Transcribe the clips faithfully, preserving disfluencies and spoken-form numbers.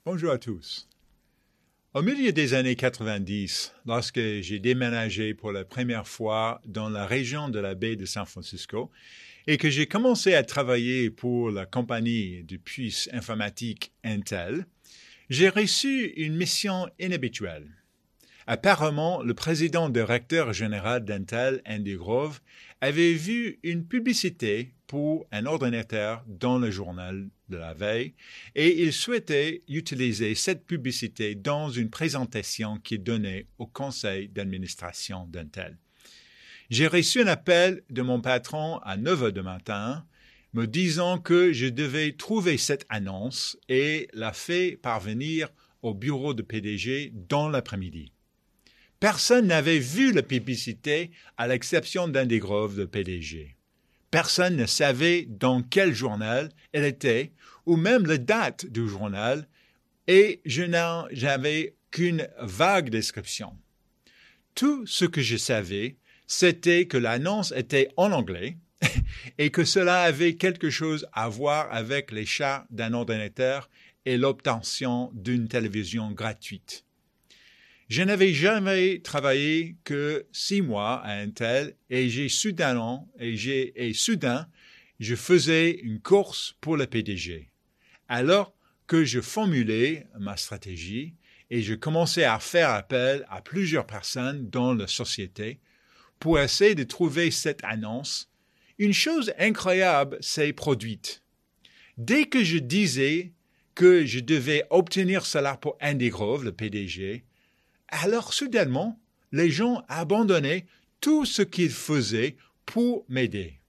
Bonjour à tous. Au milieu des années quatre-vingt-dix, lorsque j'ai déménagé pour la première fois dans la région de la baie de San Francisco et que j'ai commencé à travailler pour la compagnie de puces informatiques Intel, j'ai reçu une mission inhabituelle. Apparemment, le président directeur général d'Intel, Andy Grove, avait vu une publicité pour un ordinateur dans le journal de la veille et il souhaitait utiliser cette publicité dans une présentation qu'il donnait au conseil d'administration d'Intel. J'ai reçu un appel de mon patron à neuf heures du matin me disant que je devais trouver cette annonce et la faire parvenir au bureau de P D G dans l'après-midi. Personne n'avait vu la publicité à l'exception d'Andy Grove de P D G. Personne ne savait dans quel journal elle était ou même la date du journal et je n'avais qu'une vague description. Tout ce que je savais, c'était que l'annonce était en anglais et que cela avait quelque chose à voir avec l'achat d'un ordinateur et l'obtention d'une télévision gratuite. Je n'avais jamais travaillé que six mois à Intel et j'ai soudainement, et j'ai, et soudain, je faisais une course pour le P D G. Alors que je formulais ma stratégie et je commençais à faire appel à plusieurs personnes dans la société pour essayer de trouver cette annonce, une chose incroyable s'est produite. Dès que je disais que je devais obtenir cela pour Andy Grove, le P D G, alors soudainement, les gens abandonnaient tout ce qu'ils faisaient pour m'aider.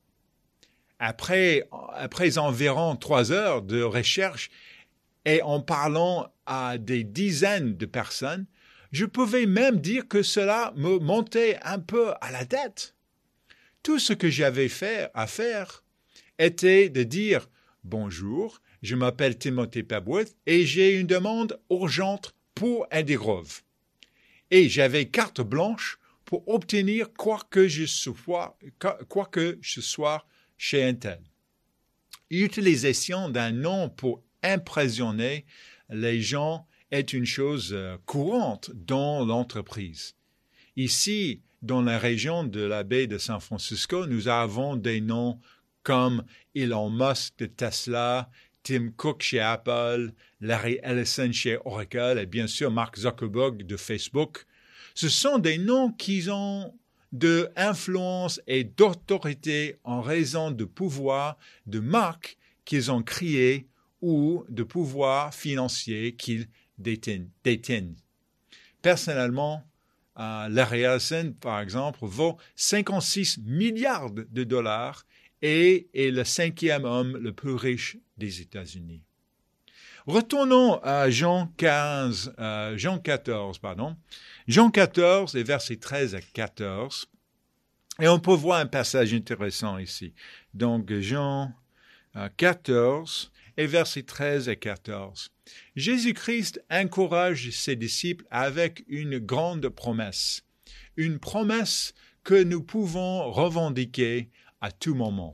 Après, après environ trois heures de recherche et en parlant à des dizaines de personnes, je pouvais même dire que cela me montait un peu à la tête. Tout ce que j'avais fait à faire était de dire « Bonjour, je m'appelle Timothy Pebworth et j'ai une demande urgente pour Andy Grove. » Et j'avais carte blanche pour obtenir quoi que je sois, quoi que je sois chez Intel. L'utilisation d'un nom pour impressionner les gens est une chose courante dans l'entreprise. Ici, dans la région de la baie de San Francisco, nous avons des noms comme Elon Musk de Tesla, Tim Cook chez Apple, Larry Ellison chez Oracle et bien sûr Mark Zuckerberg de Facebook. Ce sont des noms qui ont de influence et d'autorité en raison de pouvoir de marque qu'ils ont créé ou de pouvoir financier qu'ils détiennent. détiennent. Personnellement, euh, Larry Ellison, par exemple, vaut cinquante-six milliards de dollars et est le cinquième homme le plus riche des États-Unis. Retournons à Jean quinze, euh, Jean quatorze, pardon. Jean quatorze et versets treize à quatorze. Et on peut voir un passage intéressant ici. Donc, Jean quatorze et versets treize à quatorze. Jésus-Christ encourage ses disciples avec une grande promesse. Une promesse que nous pouvons revendiquer à tout moment.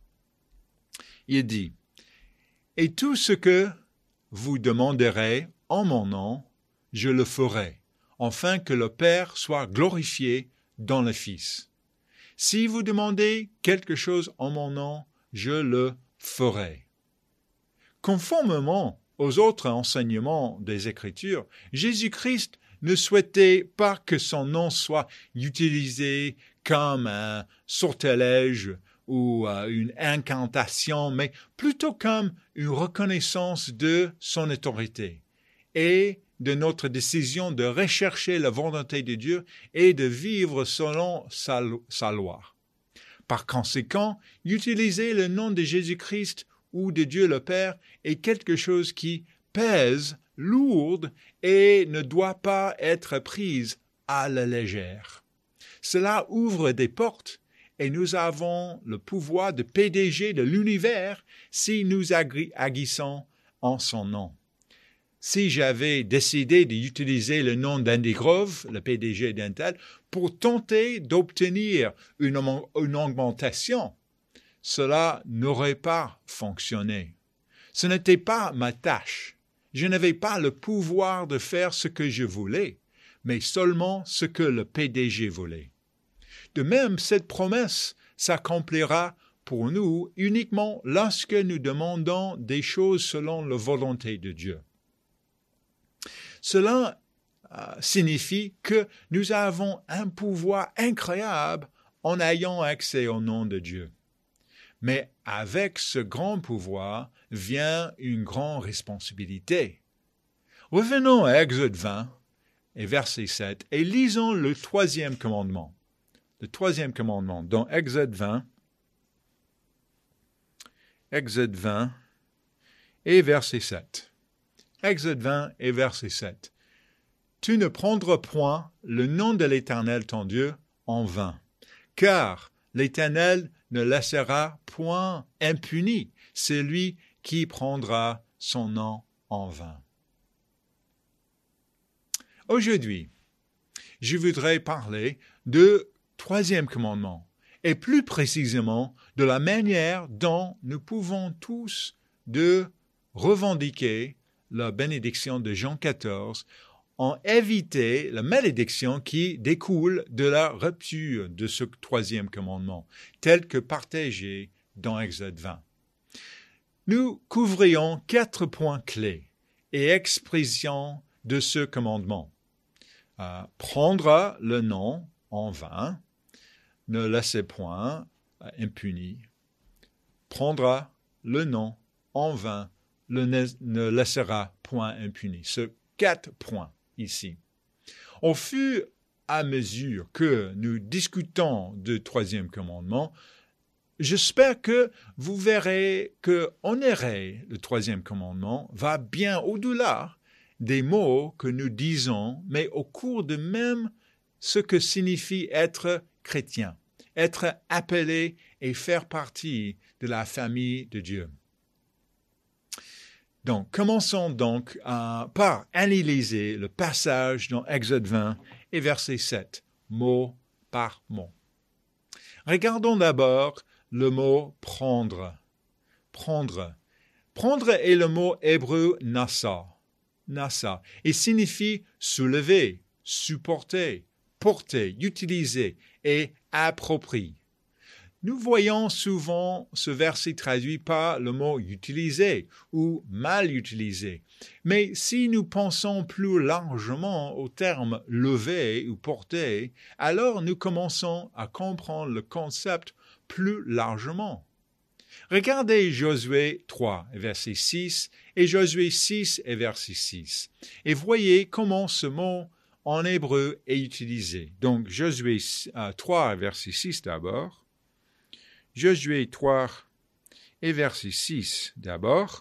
Il dit, « Et tout ce que vous demanderez en mon nom, je le ferai, afin que le Père soit glorifié dans le Fils. Si vous demandez quelque chose en mon nom, je le ferai. » Conformément aux autres enseignements des Écritures, Jésus-Christ ne souhaitait pas que son nom soit utilisé comme un sortilège ou une incantation, mais plutôt comme une reconnaissance de son autorité et de notre décision de rechercher la volonté de Dieu et de vivre selon sa, sa loi. Par conséquent, utiliser le nom de Jésus-Christ ou de Dieu le Père est quelque chose qui pèse, lourde et ne doit pas être prise à la légère. Cela ouvre des portes et nous avons le pouvoir de P D G de l'univers si nous agissons en son nom. Si j'avais décidé d'utiliser le nom d'Andy Grove, le P D G d'Intel, pour tenter d'obtenir une, une augmentation, cela n'aurait pas fonctionné. Ce n'était pas ma tâche. je n'avais pas le pouvoir de faire ce que je voulais, mais seulement ce que le P D G voulait. De même, cette promesse s'accomplira pour nous uniquement lorsque nous demandons des choses selon la volonté de Dieu. Cela euh, signifie que nous avons un pouvoir incroyable en ayant accès au nom de Dieu. Mais avec ce grand pouvoir vient une grande responsabilité. Revenons à Exode vingt et verset sept et lisons le troisième commandement. Le troisième commandement dans Exode vingt, Exode vingt et verset sept. Exode vingt et verset sept. Tu ne prendras point le nom de l'Éternel ton Dieu en vain, car l'Éternel ne laissera point impuni celui qui prendra son nom en vain. Aujourd'hui, je voudrais parler du troisième commandement, et plus précisément de la manière dont nous pouvons tous de revendiquer la bénédiction de Jean quatorze en éviter la malédiction qui découle de la rupture de ce troisième commandement, tel que partagé dans Exode vingt. Nous couvrions quatre points clés et expressions de ce commandement. Euh, prendra le nom en vain, ne laissez point euh, impuni. Prendra le nom en vain, le ne, ne laissera point impuni. Ce quatre points ici. Au fur et à mesure que nous discutons du troisième commandement, j'espère que vous verrez que honorer le troisième commandement va bien au-delà des mots que nous disons, mais au cours de même ce que signifie être chrétien, être appelé et faire partie de la famille de Dieu. Donc, commençons donc euh, par analyser le passage dans Exode vingt et verset sept, mot par mot. Regardons d'abord le mot « prendre ». Prendre. Prendre est le mot hébreu « nasa ». Nasa, et signifie soulever, supporter, porter, utiliser et approprier. Nous voyons souvent ce verset traduit par le mot « utiliser » ou « mal utiliser ». Mais si nous pensons plus largement au terme « lever » ou « porter », alors nous commençons à comprendre le concept plus largement. Regardez Josué trois, verset six, et Josué six, et verset six, et voyez comment ce mot en hébreu est utilisé. Donc, Josué trois, verset six d'abord. Josué trois et verset six d'abord.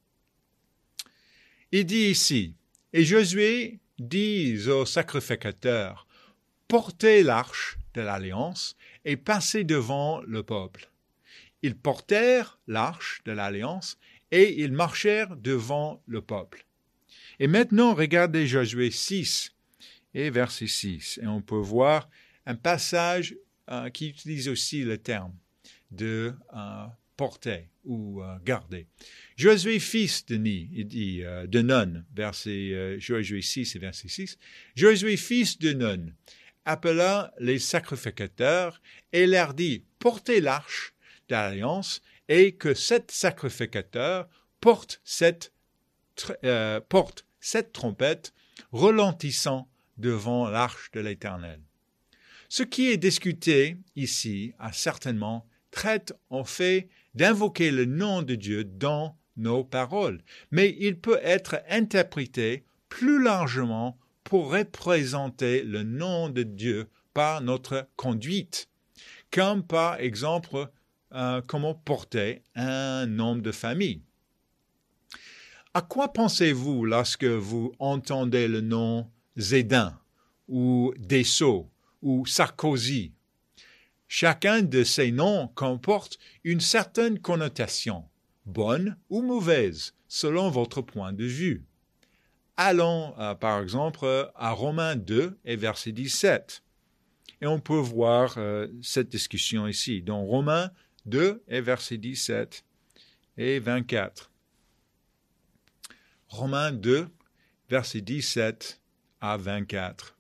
Il dit ici, « Et Josué dit au sacrificateur, portez l'arche de l'alliance et passez devant le peuple. Ils portèrent l'arche de l'alliance et ils marchèrent devant le peuple. » Et maintenant, regardez Josué six et verset six. Et on peut voir un passage euh, qui utilise aussi le terme de euh, porter ou euh, garder. Josué fils de Ni, il dit euh, de Nun, verset euh, Josué six et verset six. Josué fils de Nun appela les sacrificateurs et leur dit, portez l'arche d'alliance et que cet sacrificateur porte cette, euh, porte cette trompette retentissant devant l'arche de l'Éternel. Ce qui est discuté ici a certainement traite en fait d'invoquer le nom de Dieu dans nos paroles, mais il peut être interprété plus largement pour représenter le nom de Dieu par notre conduite, comme par exemple euh, comment porter un nom de famille. À quoi pensez-vous lorsque vous entendez le nom Zédin ou Dessau ou Sarkozy? Chacun de ces noms comporte une certaine connotation, bonne ou mauvaise, selon votre point de vue. Allons, euh, par exemple, à Romains deux et verset dix-sept. Et on peut voir euh, cette discussion ici, dans Romains deux et verset dix-sept et vingt-quatre. Romains deux, versets dix-sept à vingt-quatre.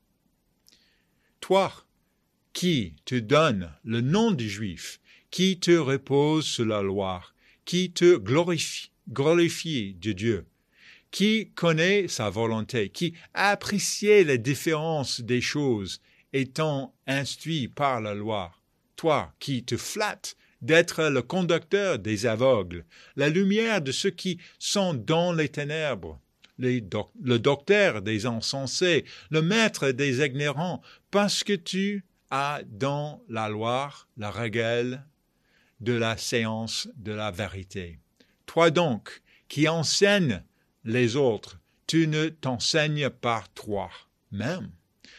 Toi, qui te donne le nom de Juif, qui te repose sur la loi, qui te glorifie, glorifie de Dieu, qui connaît sa volonté, qui apprécie la différence des choses étant instruit par la loi, toi qui te flattes d'être le conducteur des aveugles, la lumière de ceux qui sont dans les ténèbres, les doc- le docteur des insensés, le maître des ignorants, parce que tu as dans la loi la règle de la séance de la vérité. Toi donc, qui enseignes les autres, tu ne t'enseignes pas toi-même.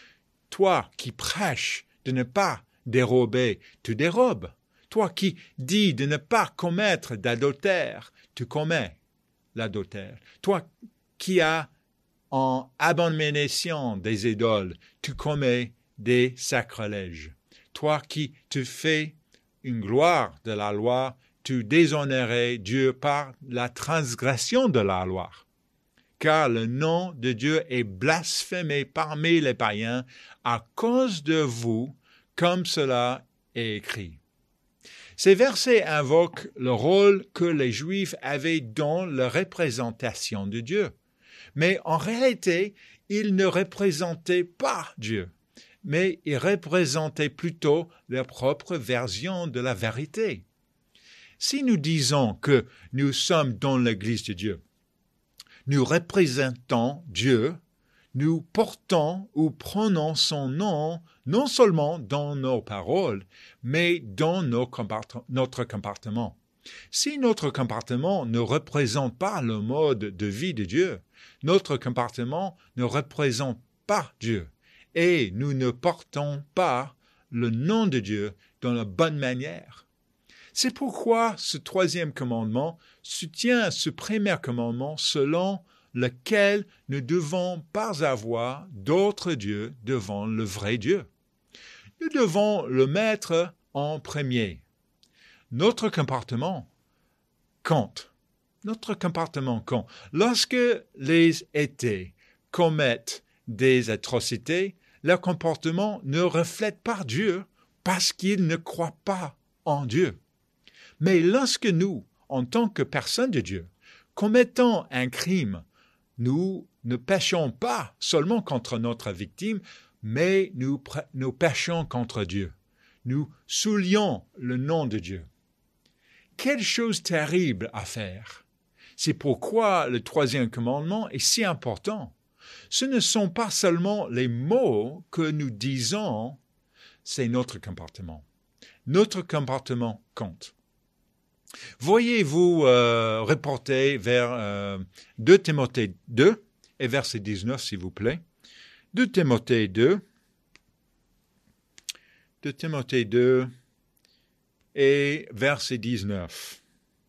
Toi qui prêches de ne pas dérober, tu dérobes. Toi qui dis de ne pas commettre d'adultère, tu commets l'adultère. Toi qui as en abomination des idoles, tu commets des sacrilèges. Toi qui te fais une gloire de la loi, tu déshonorais Dieu par la transgression de la loi. Car le nom de Dieu est blasphémé parmi les païens à cause de vous, comme cela est écrit. Ces versets invoquent le rôle que les Juifs avaient dans la représentation de Dieu. Mais en réalité, ils ne représentaient pas Dieu, mais ils représentaient plutôt leur propre version de la vérité. Si nous disons que nous sommes dans l'Église de Dieu, nous représentons Dieu, nous portons ou prenons son nom non seulement dans nos paroles, mais dans nos compart- notre comportement. Si notre comportement ne représente pas le mode de vie de Dieu, notre comportement ne représente pas Dieu et nous ne portons pas le nom de Dieu dans la bonne manière. C'est pourquoi ce troisième commandement soutient ce premier commandement selon lequel nous ne devons pas avoir d'autres dieux devant le vrai Dieu. Nous devons le mettre en premier. Notre comportement compte. Notre comportement compte. Lorsque les athées commettent des atrocités, leur comportement ne reflète pas Dieu parce qu'ils ne croient pas en Dieu. Mais lorsque nous, en tant que personnes de Dieu, commettons un crime, nous ne péchons pas seulement contre notre victime, mais nous, nous péchons contre Dieu. Nous souillons le nom de Dieu. Quelle chose terrible à faire! C'est pourquoi le troisième commandement est si important. Ce ne sont pas seulement les mots que nous disons, c'est notre comportement. Notre comportement compte. Voyez-vous euh, reporter vers euh, deux Timothée deux et verset dix-neuf, s'il vous plaît. deux Timothée deux. deux Timothée deux et verset dix-neuf.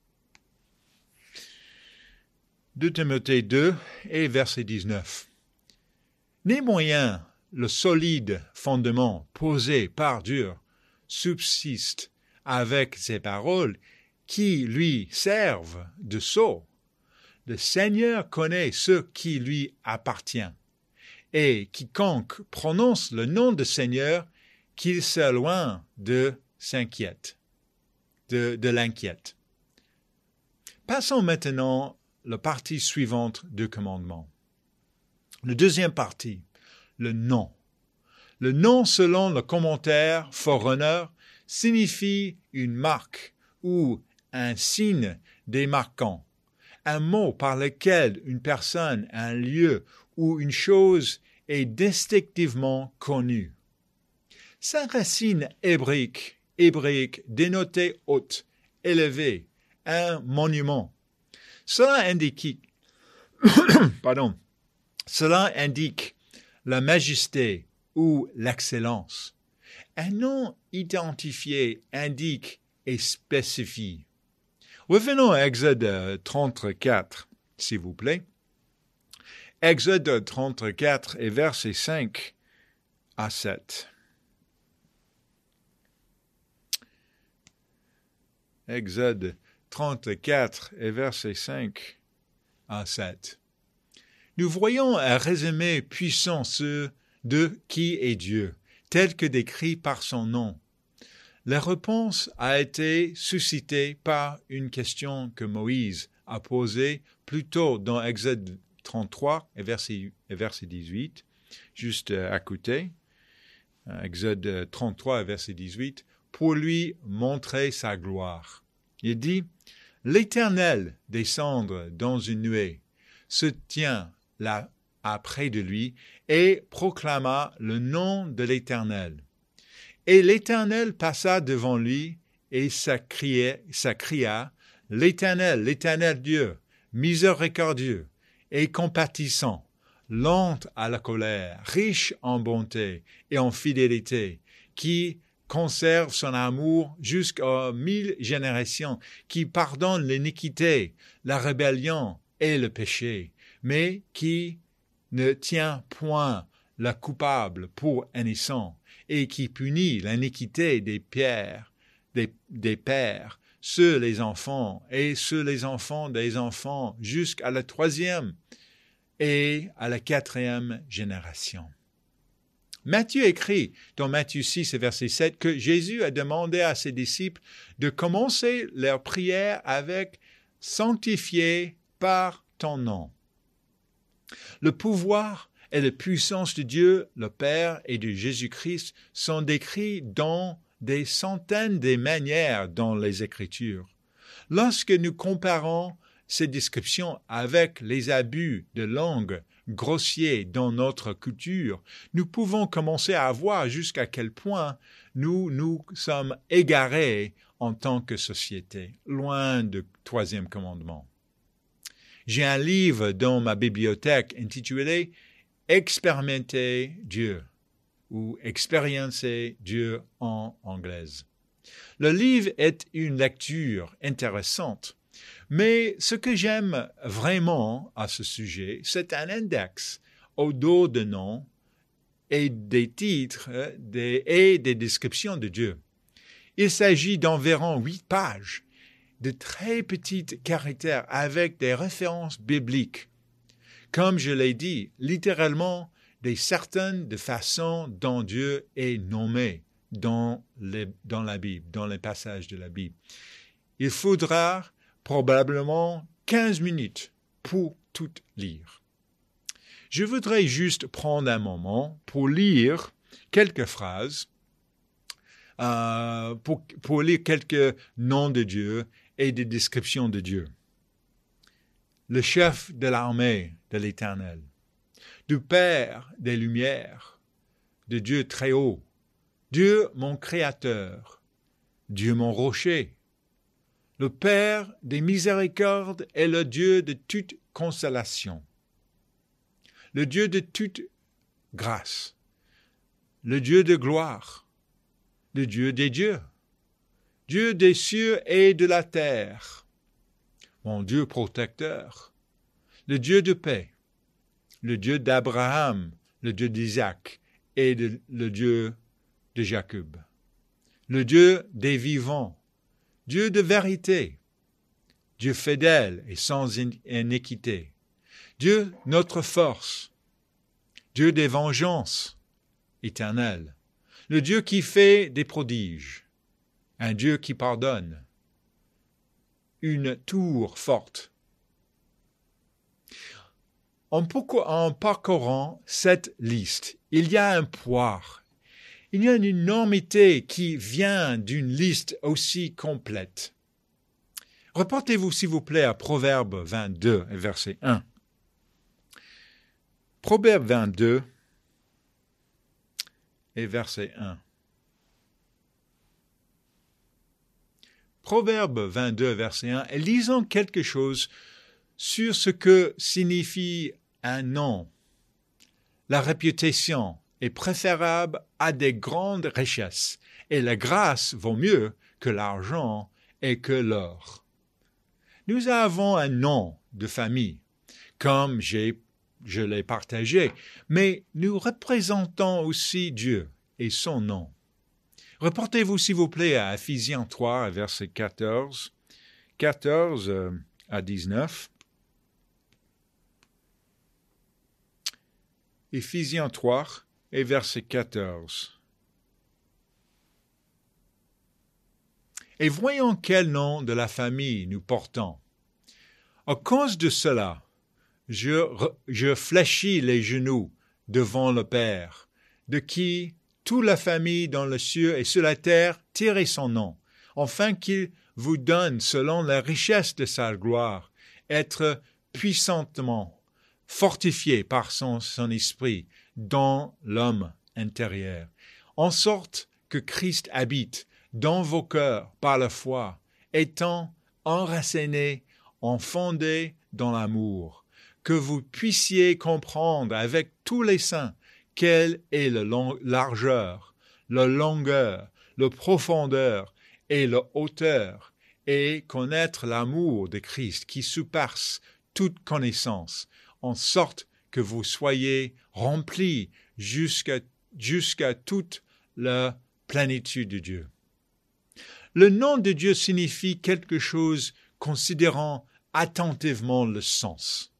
deux Timothée deux et verset dix-neuf. Néanmoins, le solide fondement posé par Dieu subsiste avec ces paroles qui lui servent de sceau. Le Seigneur connaît ce qui lui appartient, et quiconque prononce le nom du Seigneur, qu'il s'éloigne de s'inquiète, de, de l'inquiète. Passons maintenant à la partie suivante du commandement. La deuxième partie, le nom. Le nom, selon le commentaire Forerunner, signifie une marque ou un signe démarquant, un mot par lequel une personne, un lieu ou une chose est distinctivement connue. Sa racine hébraïque, hébraïque dénotait haute, élevé, un monument. Cela indique, pardon, cela indique la majesté ou l'excellence. Un nom identifié indique et spécifie. Revenons à Exode trente-quatre, s'il vous plaît. Exode trente-quatre et versets cinq à sept. Exode trente-quatre et versets cinq à sept. nous voyons un résumé puissant de qui est Dieu, tel que décrit par son nom. La réponse a été suscitée par une question que Moïse a posée plus tôt dans Exode trente-trois, verset, verset dix-huit, juste à côté. Exode trente-trois, verset dix-huit, pour lui montrer sa gloire. Il dit, « L'Éternel descendre dans une nuée, se tient là près de lui et proclama le nom de l'Éternel. Et l'Éternel passa devant lui et s'accria, s'accria, « L'Éternel, l'Éternel Dieu, miséricordieux et compatissant, lent à la colère, riche en bonté et en fidélité, qui conserve son amour jusqu'aux mille générations, qui pardonne l'iniquité, la rébellion et le péché, mais qui ne tient point le coupable pour innocent, et qui punit l'iniquité des pères, des, des pères, sur les enfants et sur les enfants des enfants jusqu'à la troisième et à la quatrième génération. » Matthieu écrit dans Matthieu six, verset sept, que Jésus a demandé à ses disciples de commencer leur prière avec « sanctifié par ton nom ». Le pouvoir et la puissance de Dieu, le Père, et de Jésus-Christ sont décrits dans des centaines de manières dans les Écritures. Lorsque nous comparons ces descriptions avec les abus de langue grossiers dans notre culture, nous pouvons commencer à voir jusqu'à quel point nous nous sommes égarés en tant que société, loin du troisième commandement. J'ai un livre dans ma bibliothèque intitulé « Expérimenter Dieu » ou « Expériencer Dieu » en anglaise. Le livre est une lecture intéressante, mais ce que j'aime vraiment à ce sujet, c'est un index au dos de noms et des titres des, et des descriptions de Dieu. Il s'agit d'environ huit pages de très petits caractères avec des références bibliques. Comme je l'ai dit, littéralement, des certaines de façons dont Dieu est nommé dans, les, dans la Bible, dans les passages de la Bible. Il faudra probablement quinze minutes pour tout lire. Je voudrais juste prendre un moment pour lire quelques phrases, euh, pour, pour lire quelques noms de Dieu et des descriptions de Dieu. Le chef de l'armée de l'Éternel, du Père des Lumières, de Dieu très haut, Dieu mon Créateur, Dieu mon rocher, le Père des miséricordes et le Dieu de toute consolation, le Dieu de toute grâce, le Dieu de gloire, le Dieu des dieux, Dieu des cieux et de la terre, mon Dieu protecteur, le Dieu de paix, le Dieu d'Abraham, le Dieu d'Isaac et de, le Dieu de Jacob, le Dieu des vivants, Dieu de vérité, Dieu fidèle et sans iniquité, Dieu notre force, Dieu des vengeances éternelles, le Dieu qui fait des prodiges, un Dieu qui pardonne, une tour forte. En, en parcourant cette liste, il y a un poids. Il y a une énormité qui vient d'une liste aussi complète. Reportez-vous, s'il vous plaît, à Proverbe vingt-deux, verset un. Proverbe vingt-deux et verset un. Proverbe vingt-deux, verset un, et lisons quelque chose sur ce que signifie un nom. La réputation est préférable à des grandes richesses, et la grâce vaut mieux que l'argent et que l'or. Nous avons un nom de famille, comme j'ai, je l'ai partagé, mais nous représentons aussi Dieu et son nom. Reportez-vous, s'il vous plaît, à Ephésiens trois, verset quatorze, quatorze à dix-neuf. Éphésiens trois et verset quatorze. Et voyons quel nom de la famille nous portons. À cause de cela, je, je fléchis les genoux devant le Père, de qui toute la famille dans le ciel et sur la terre tire son nom, afin qu'il vous donne, selon la richesse de sa gloire, être puissamment fortifié par son, son esprit dans l'homme intérieur, en sorte que Christ habite dans vos cœurs par la foi, étant enraciné, enfondé dans l'amour, que vous puissiez comprendre avec tous les saints quelle est la long- largeur, la longueur, la profondeur et la hauteur, et connaître l'amour de Christ qui surpasse toute connaissance, en sorte que vous soyez remplis jusqu'à, jusqu'à toute la plénitude de Dieu. Le nom de Dieu signifie quelque chose considérant attentivement le sens.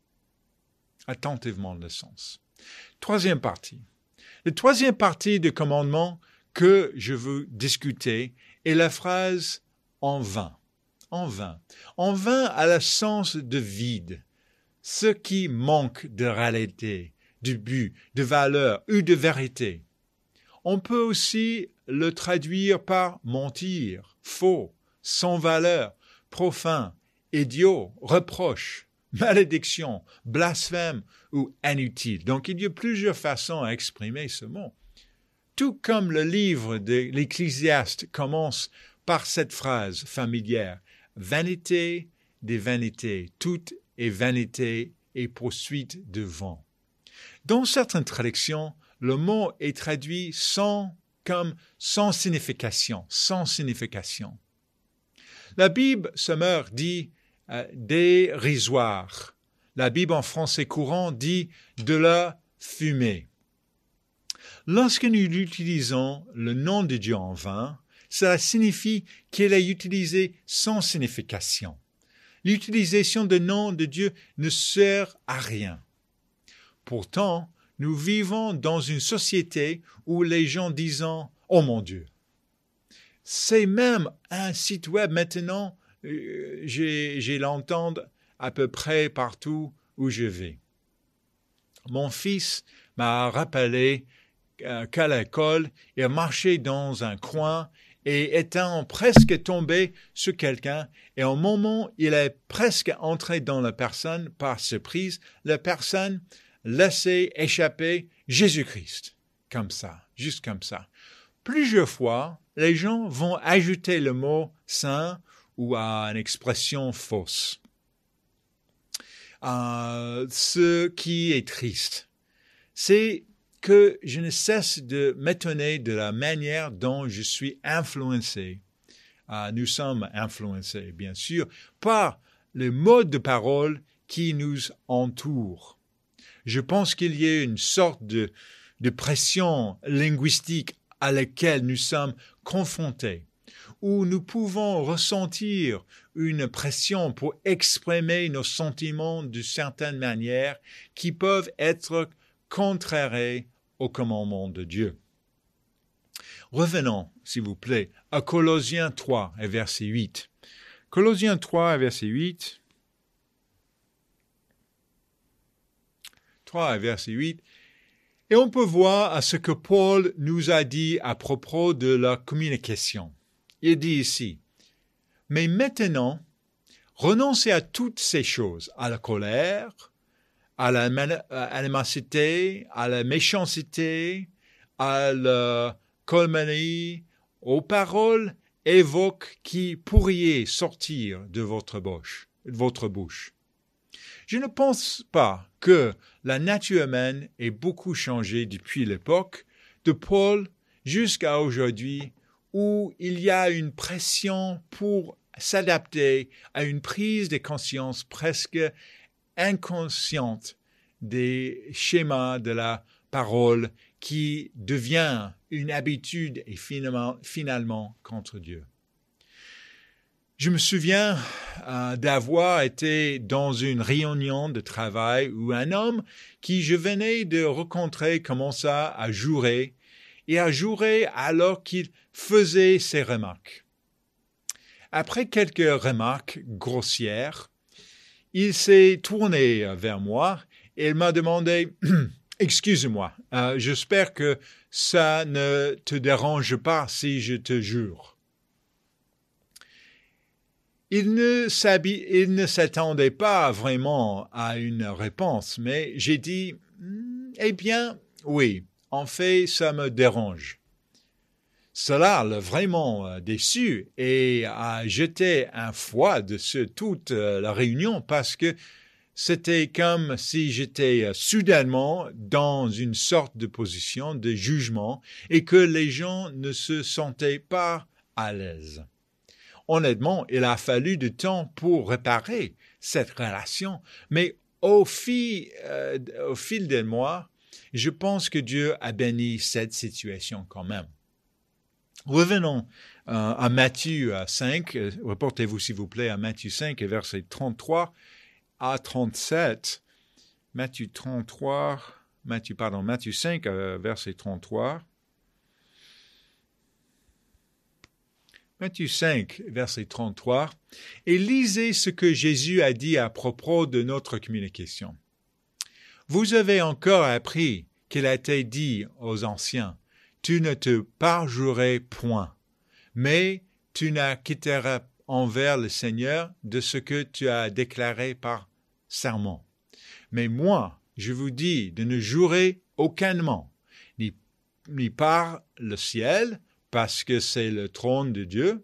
Attentivement le sens. Troisième partie. La troisième partie du commandement que je veux discuter est la phrase « en vain ». En vain. En vain a le sens de vide, ce qui manque de réalité, de but, de valeur ou de vérité. On peut aussi le traduire par mentir, faux, sans valeur, profane, idiot, reproche, malédiction, blasphème ou inutile. Donc il y a plusieurs façons à exprimer ce mot. Tout comme le livre de l'Ecclésiaste commence par cette phrase familière, « Vanité des vanités, tout est vanité et poursuite de vent ». Dans certaines traductions, le mot est traduit sans, comme sans signification, sans signification. La Bible Sommaire dit euh, dérisoire. La Bible en français courant dit de la fumée. Lorsque nous utilisons le nom de Dieu en vain, cela signifie qu'il est utilisé sans signification. L'utilisation du nom de Dieu ne sert à rien. Pourtant, nous vivons dans une société où les gens disent « Oh mon Dieu ». C'est même un site web maintenant, euh, j'ai, j'ai l'entends à peu près partout où je vais. Mon fils m'a rappelé euh, qu'à l'école, il marchait dans un coin et étant presque tombé sur quelqu'un, et au moment où il est presque entré dans la personne par surprise, la personne laissait échapper Jésus-Christ, comme ça, juste comme ça. Plusieurs fois, les gens vont ajouter le mot « saint » ou à une expression fausse. Euh, ce qui est triste, c'est que je ne cesse de m'étonner de la manière dont je suis influencé. Euh, nous sommes influencés, bien sûr, par le mode de parole qui nous entoure. Je pense qu'il y a une sorte de, de pression linguistique à laquelle nous sommes confrontés, où nous pouvons ressentir une pression pour exprimer nos sentiments de certaines manières qui peuvent être contraires au commandement de Dieu. Revenons, s'il vous plaît, à Colossiens trois, et verset huit. Colossiens trois, verset huit. trois, verset huit. Et on peut voir à ce que Paul nous a dit à propos de la communication. Il dit ici, « Mais maintenant, renoncez à toutes ces choses, à la colère, à la animosité, à la méchanceté, à la calomnie, aux paroles évoques qui pourraient sortir de votre bouche. De votre bouche. Je ne pense pas que la nature humaine ait beaucoup changé depuis l'époque de Paul jusqu'à aujourd'hui, où il y a une pression pour s'adapter à une prise de conscience presque inconsciente des schémas de la parole qui devient une habitude et finalement, finalement contre Dieu. Je me souviens euh, d'avoir été dans une réunion de travail où un homme qui je venais de rencontrer commença à jurer et à jurer alors qu'il faisait ses remarques. Après quelques remarques grossières, il s'est tourné vers moi et il m'a demandé « Excuse-moi, euh, j'espère que ça ne te dérange pas si je te jure. » Il ne, il ne s'attendait pas vraiment à une réponse, mais j'ai dit « Eh bien, oui, en fait, ça me dérange. » Cela l'a vraiment déçu et a jeté un froid sur toute la réunion parce que c'était comme si j'étais soudainement dans une sorte de position de jugement et que les gens ne se sentaient pas à l'aise. Honnêtement, il a fallu du temps pour réparer cette relation, mais au fil, euh, au fil des mois, je pense que Dieu a béni cette situation quand même. Revenons euh, à Matthieu cinq, reportez-vous s'il vous plaît à Matthieu cinq, versets trente-trois à trente-sept. Matthieu trente-trois, Matthieu, pardon, Matthieu cinq, euh, verset trente-trois. Matthieu cinq, verset trente-trois, et lisez ce que Jésus a dit à propos de notre communication. Vous avez encore appris qu'il a été dit aux anciens, « Tu ne te parjureras point, mais tu n'acquitteras envers le Seigneur de ce que tu as déclaré par serment. Mais moi, je vous dis de ne jurer aucunement, ni, ni par le ciel, parce que c'est le trône de Dieu,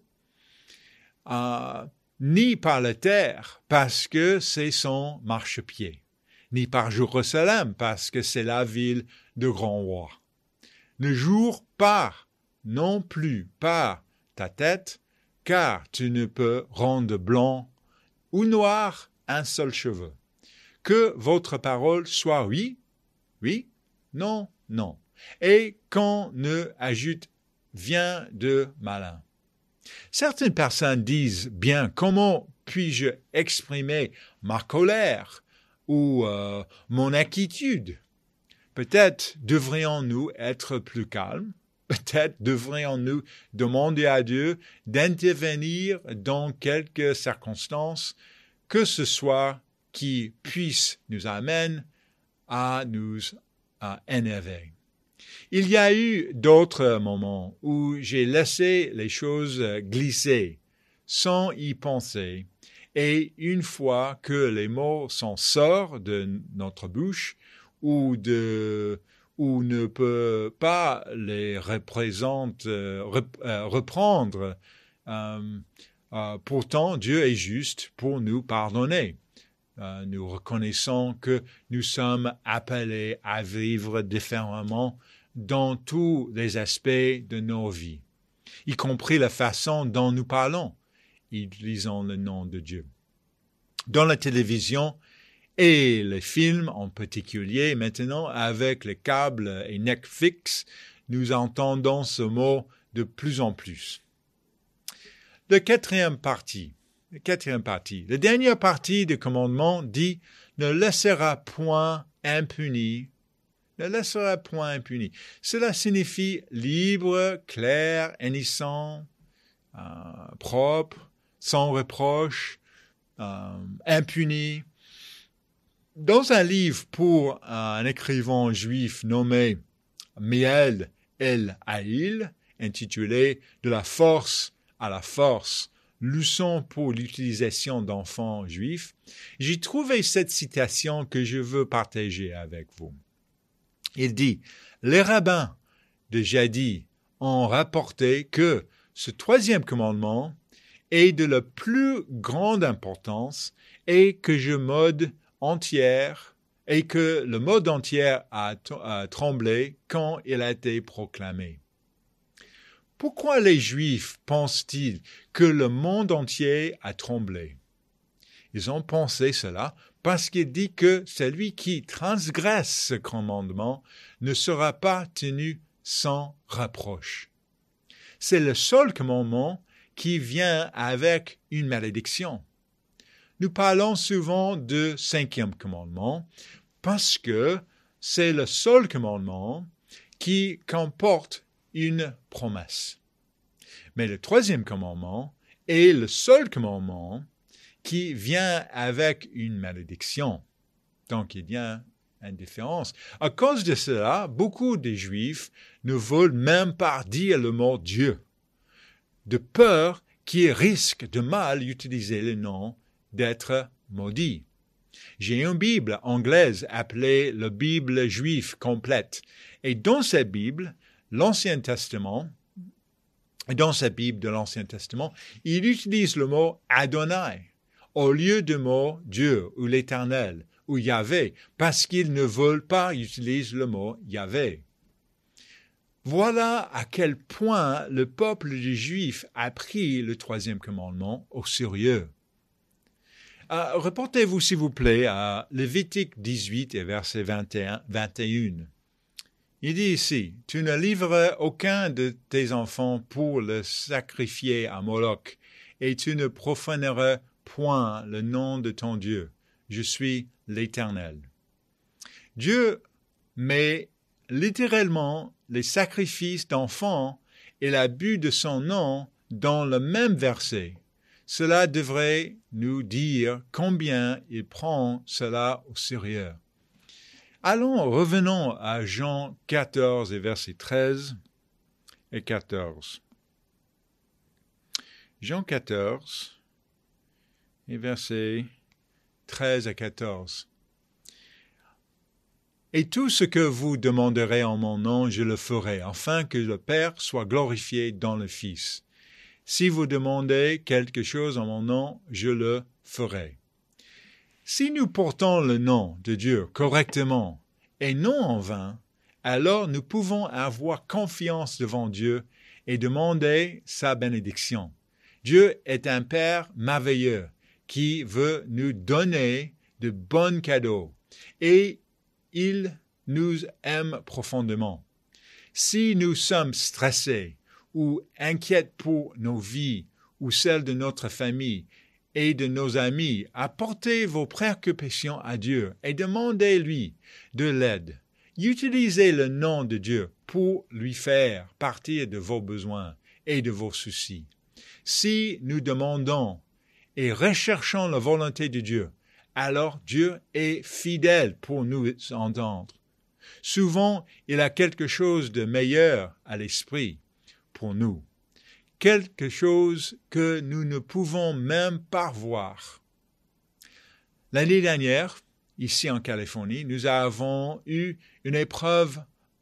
euh, ni par la terre, parce que c'est son marchepied, ni par Jérusalem, parce que c'est la ville de grand roi. Ne jure pas non plus par ta tête, car tu ne peux rendre blanc ou noir un seul cheveu. Que votre parole soit oui, oui, non, non, et qu'on ne ajoute vient de malin. Certaines personnes disent bien comment puis-je exprimer ma colère ou euh, mon inquiétude. Peut-être devrions-nous être plus calmes, peut-être devrions-nous demander à Dieu d'intervenir dans quelques circonstances, que ce soit qui puisse nous amener à nous à énerver. Il y a eu d'autres moments où j'ai laissé les choses glisser sans y penser. Et une fois que les mots sont sortis de notre bouche ou, de, ou ne peut pas les représenter, euh, reprendre, euh, euh, pourtant Dieu est juste pour nous pardonner. Euh, nous reconnaissons que nous sommes appelés à vivre différemment dans tous les aspects de nos vies, y compris la façon dont nous parlons, utilisant le nom de Dieu. Dans la télévision et les films en particulier, maintenant avec les câbles et Netflix, nous entendons ce mot de plus en plus. La quatrième partie, la quatrième partie, la dernière partie du commandement dit « Ne laissera point impuni » ne laissera point impuni. Cela signifie libre, clair, innocent, euh, propre, sans reproche, euh, impuni. Dans un livre pour un écrivain juif nommé Miel El Haïl, intitulé « De la force à la force, leçon pour l'utilisation d'enfants juifs », j'ai trouvé cette citation que je veux partager avec vous. Il dit, les rabbins de jadis ont rapporté que ce troisième commandement est de la plus grande importance et que je mode entière et que le monde entier a, a tremblé quand il a été proclamé. Pourquoi les Juifs pensent-ils que le monde entier a tremblé? Ils ont pensé cela parce qu'il dit que celui qui transgresse ce commandement ne sera pas tenu sans reproche. C'est le seul commandement qui vient avec une malédiction. Nous parlons souvent de cinquième commandement parce que c'est le seul commandement qui comporte une promesse. Mais le troisième commandement est le seul commandement qui vient avec une malédiction. Donc, il y a une différence. À cause de cela, beaucoup de Juifs ne veulent même pas dire le mot Dieu, de peur qu'ils risquent de mal utiliser le nom d'être maudit. J'ai une Bible anglaise appelée la Bible juive complète. Et dans cette Bible, l'Ancien Testament, dans cette Bible de l'Ancien Testament, il utilise le mot Adonai au lieu du mot Dieu ou l'Éternel ou Yahvé, parce qu'ils ne veulent pas utiliser le mot Yahvé. Voilà à quel point le peuple des Juifs a pris le troisième commandement au sérieux. Euh, reportez-vous, s'il vous plaît, à Lévitique dix-huit et verset vingt et un, vingt et un. Il dit ici, « Tu ne livreras aucun de tes enfants pour le sacrifier à Moloch, et tu ne profaneras point le nom de ton Dieu. Je suis l'Éternel. » Dieu met littéralement les sacrifices d'enfants et l'abus de son nom dans le même verset. Cela devrait nous dire combien il prend cela au sérieux. Allons, revenons à Jean quatorze et versets treize et quatorze. Jean quatorze et versets treize à quatorze. « Et tout ce que vous demanderez en mon nom, je le ferai, afin que le Père soit glorifié dans le Fils. Si vous demandez quelque chose en mon nom, je le ferai. » Si nous portons le nom de Dieu correctement et non en vain, alors nous pouvons avoir confiance devant Dieu et demander sa bénédiction. Dieu est un Père merveilleux qui veut nous donner de bons cadeaux et il nous aime profondément. Si nous sommes stressés ou inquiets pour nos vies ou celles de notre famille et de nos amis, apportez vos préoccupations à Dieu et demandez-lui de l'aide. Utilisez le nom de Dieu pour lui faire partir de vos besoins et de vos soucis. Si nous demandons et recherchons la volonté de Dieu, alors Dieu est fidèle pour nous entendre. Souvent, il a quelque chose de meilleur à l'esprit pour nous, quelque chose que nous ne pouvons même pas voir. L'année dernière, ici en Californie, nous avons eu une épreuve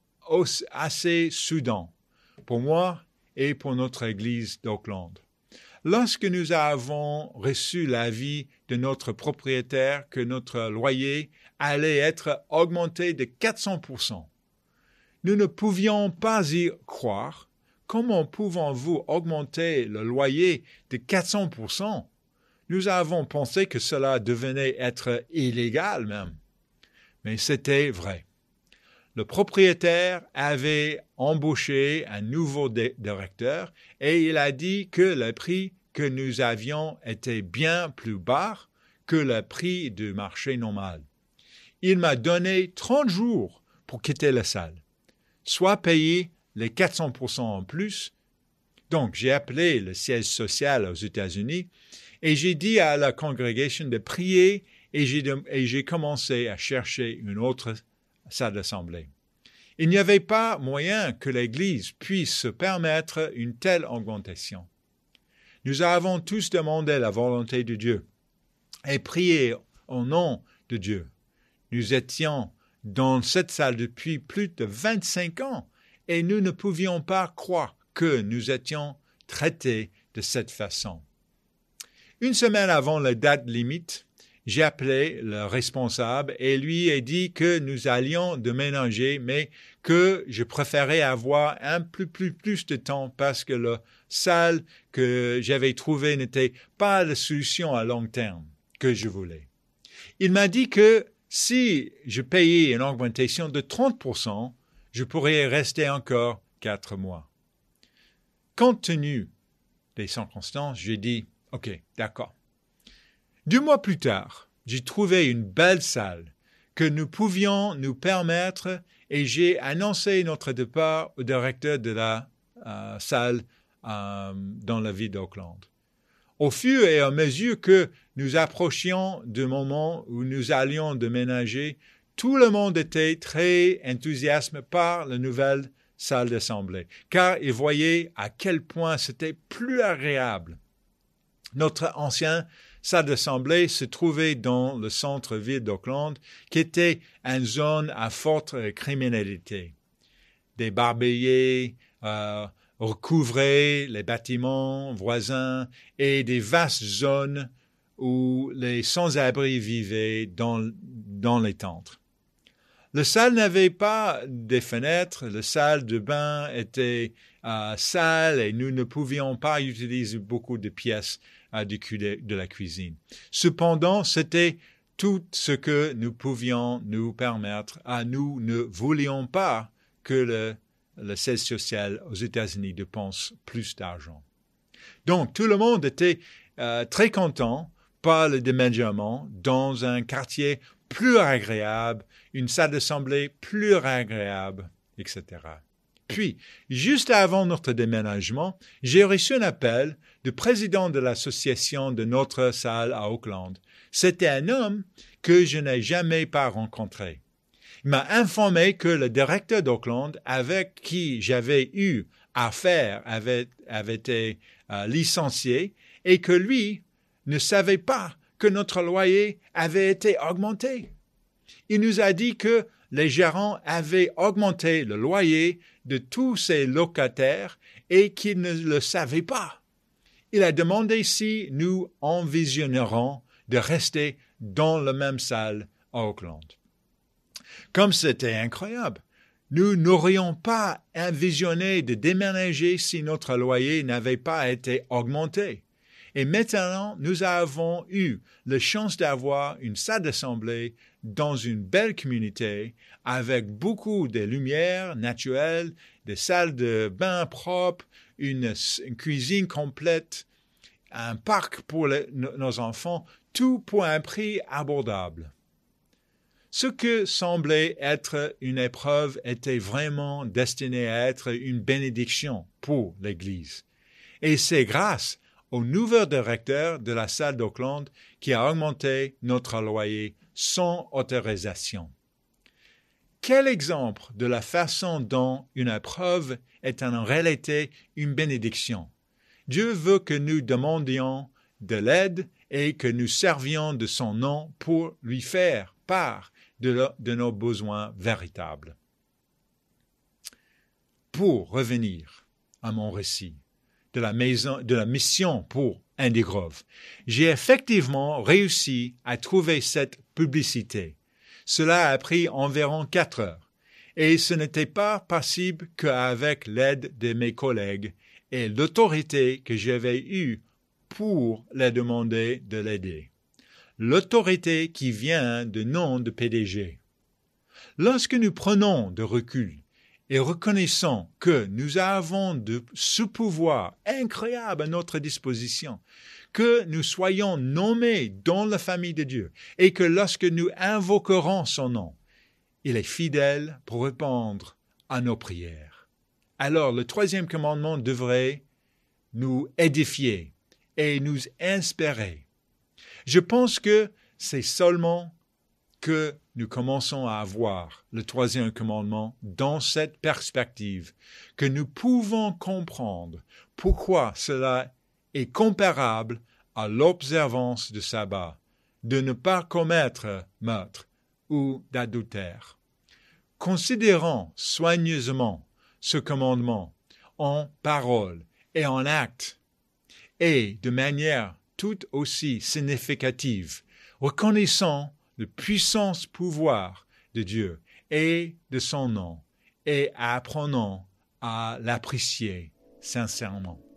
assez soudaine pour moi et pour notre église d'Oakland. Lorsque nous avons reçu l'avis de notre propriétaire que notre loyer allait être augmenté de quatre cents pour cent, nous ne pouvions pas y croire. Comment pouvons-vous augmenter le loyer de quatre cents pour cent? Nous avons pensé que cela devenait être illégal même. Mais c'était vrai. Le propriétaire avait embauché un nouveau directeur et il a dit que le prix que nous avions était bien plus bas que le prix du marché normal. Il m'a donné trente jours pour quitter la salle, soit payer les quatre cents pour cent en plus. Donc, j'ai appelé le siège social aux États-Unis et j'ai dit à la congrégation de prier et j'ai, de, et j'ai commencé à chercher une autre salle d'assemblée. Il n'y avait pas moyen que l'Église puisse se permettre une telle augmentation. Nous avons tous demandé la volonté de Dieu et prié au nom de Dieu. Nous étions dans cette salle depuis plus de vingt-cinq ans et nous ne pouvions pas croire que nous étions traités de cette façon. Une semaine avant la date limite, j'ai appelé le responsable et lui ai dit que nous allions déménager, mais que je préférais avoir un peu plus, plus de temps parce que la salle que j'avais trouvée n'était pas la solution à long terme que je voulais. Il m'a dit que si je payais une augmentation de trente pour cent, je pourrais rester encore quatre mois. Compte tenu des circonstances, j'ai dit, OK, d'accord. Deux mois plus tard, j'ai trouvé une belle salle que nous pouvions nous permettre et j'ai annoncé notre départ au directeur de la euh, salle euh, dans la ville d'Auckland. Au fur et à mesure que nous approchions du moment où nous allions déménager, tout le monde était très enthousiaste par la nouvelle salle d'assemblée, car ils voyaient à quel point c'était plus agréable. Notre ancienne salle d'assemblée se trouvait dans le centre-ville d'Auckland, qui était une zone à forte criminalité. Des barbelés euh, recouvraient les bâtiments voisins et des vastes zones où les sans-abri vivaient dans, dans les tentes. La salle n'avait pas de fenêtres, la salle de bain était euh, sale et nous ne pouvions pas utiliser beaucoup de pièces euh, du de, de la cuisine. Cependant, c'était tout ce que nous pouvions nous permettre. À nous ne voulions pas que le, le siège social aux États-Unis dépense plus d'argent. Donc, tout le monde était euh, très content par le déménagement dans un quartier plus agréable, une salle d'assemblée plus agréable, et cetera. Puis, juste avant notre déménagement, j'ai reçu un appel du président de l'association de notre salle à Auckland. C'était un homme que je n'ai jamais pas rencontré. Il m'a informé que le directeur d'Auckland, avec qui j'avais eu affaire, avait, avait été euh, licencié et que lui ne savait pas que notre loyer avait été augmenté. Il nous a dit que les gérants avaient augmenté le loyer de tous ses locataires et qu'ils ne le savaient pas. Il a demandé si nous envisionnerons de rester dans la même salle à Auckland. Comme c'était incroyable, nous n'aurions pas envisionné de déménager si notre loyer n'avait pas été augmenté. Et maintenant, nous avons eu la chance d'avoir une salle d'assemblée dans une belle communauté avec beaucoup de lumière naturelle, des salles de bain propres, une, une cuisine complète, un parc pour les, nos enfants, tout pour un prix abordable. Ce que semblait être une épreuve était vraiment destiné à être une bénédiction pour l'Église. Et c'est grâce au nouveau directeur de la salle d'Auckland qui a augmenté notre loyer sans autorisation. Quel exemple de la façon dont une épreuve est en réalité une bénédiction. Dieu veut que nous demandions de l'aide et que nous servions de son nom pour lui faire part de, le, de nos besoins véritables. Pour revenir à mon récit, de la maison, de la mission pour Andy Grove. J'ai effectivement réussi à trouver cette publicité. Cela a pris environ quatre heures et ce n'était pas possible qu'avec l'aide de mes collègues et l'autorité que j'avais eue pour les demander de l'aider. L'autorité qui vient du nom de P D G. Lorsque nous prenons de recul et reconnaissons que nous avons de ce pouvoir incroyable à notre disposition, que nous soyons nommés dans la famille de Dieu et que lorsque nous invoquerons son nom, il est fidèle pour répondre à nos prières. Alors le troisième commandement devrait nous édifier et nous inspirer. Je pense que c'est seulement que nous commençons à avoir le troisième commandement dans cette perspective, que nous pouvons comprendre pourquoi cela est comparable à l'observance du sabbat, de ne pas commettre meurtre ou d'adultère. Considérons soigneusement ce commandement en parole et en acte, et de manière tout aussi significative, reconnaissons le puissant pouvoir de Dieu et de son nom, et apprenons à l'apprécier sincèrement.